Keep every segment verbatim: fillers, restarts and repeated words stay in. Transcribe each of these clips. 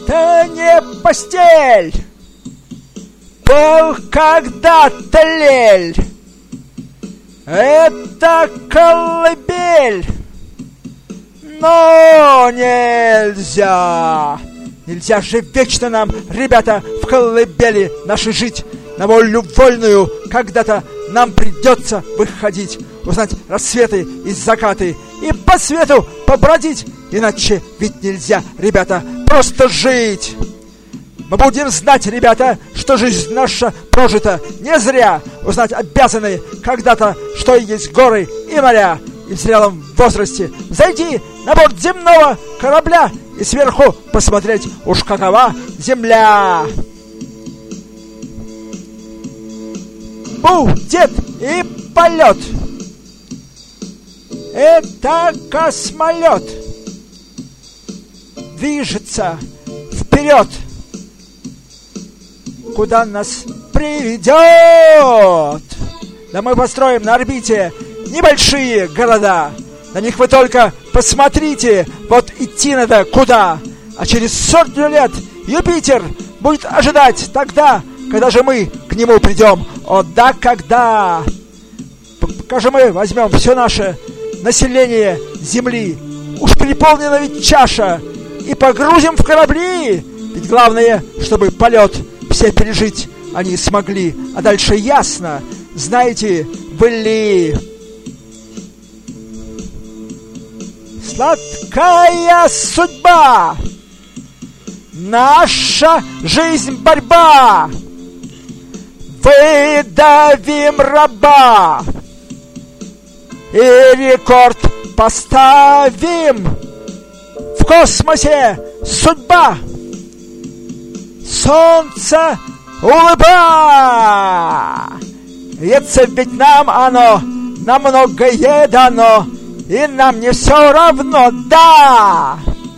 Это не постель, пел когда-то лель. Это колыбель, но нельзя. Нельзя же вечно нам, ребята, в колыбели нашей жить. На волю вольную когда-то нам придется выходить, узнать рассветы и закаты и по свету побродить. Иначе ведь нельзя, ребята, просто жить. Мы будем знать, ребята, что жизнь наша прожита не зря. Узнать обязаны когда-то, что есть горы и моря. И в зрелом возрасте зайти на борт земного корабля и сверху посмотреть, уж какова земля. Будет и полет. Это космолет движется вперед. Куда нас приведет? Да мы построим на орбите небольшие города. На них вы только посмотрите. Вот идти надо куда. А через сотню лет Юпитер будет ожидать тогда, когда же мы к нему придем. О да, когда? Пока же мы возьмем все наше население Земли, уж переполнена ведь чаша, и погрузим в корабли. Ведь главное, чтобы полет все пережить они смогли. А дальше ясно, знаете вы ли. Сладкая судьба, наша жизнь борьба. Выдавим раба и рекорд поставим. В космосе судьба, солнце улыбается, ведь нам оно на многое дано, и нам не все равно, да.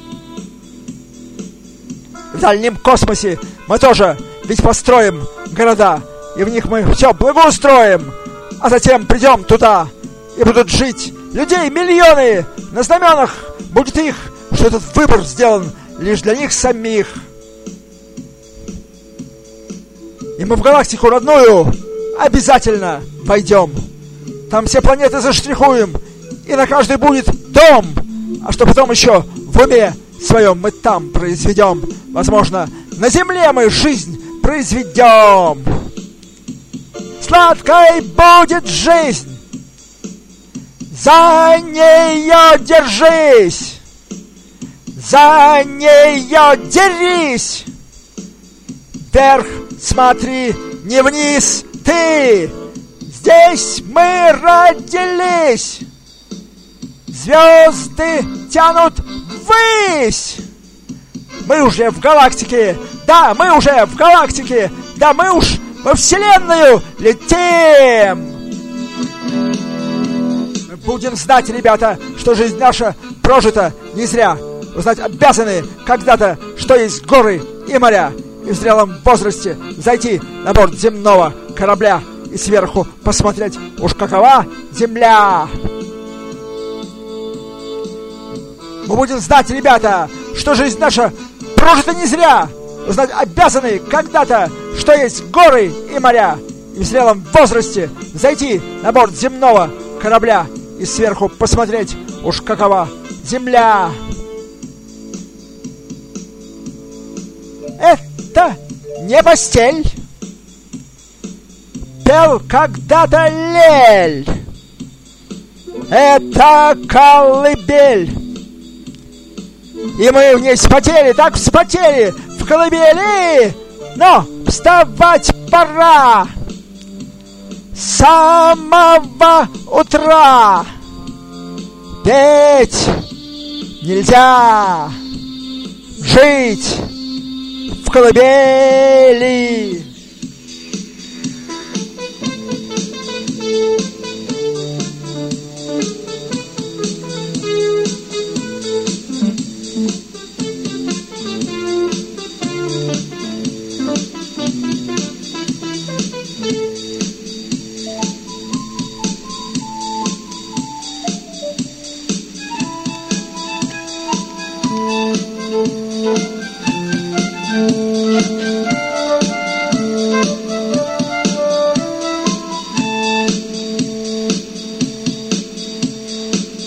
В дальнем космосе мы тоже ведь построим города, и в них мы все благоустроим, а затем придем туда, и будут жить людей миллионы, на знаменах будет их, что этот выбор сделан лишь для них самих. И мы в галактику родную обязательно войдем. Там все планеты заштрихуем, и на каждой будет дом. А что потом еще в уме своем мы там произведем. Возможно, на Земле мы жизнь произведем. Сладкой будет жизнь, за нее держись, за нее дерись. Вверх смотри, не вниз ты. Здесь мы родились. Звезды тянут ввысь. Мы уже в галактике. Да, мы уже в галактике. Да, мы уж во Вселенную летим. Мы будем знать, ребята, что жизнь наша прожита не зря. Узнать обязаны когда-то, что есть горы и моря. И в зрелом возрасте зайти на борт земного корабля и сверху посмотреть, уж какова земля. Мы будем знать, ребята, что жизнь наша прожита не зря. Узнать обязаны когда-то, что есть горы и моря. И в зрелом возрасте зайти на борт земного корабля и сверху посмотреть, уж какова земля. Это не постель, пел когда-то лель. Это колыбель, и мы в ней вспотели, так вспотели в колыбели. Но вставать пора с самого утра. Петь нельзя, жить в колыбели.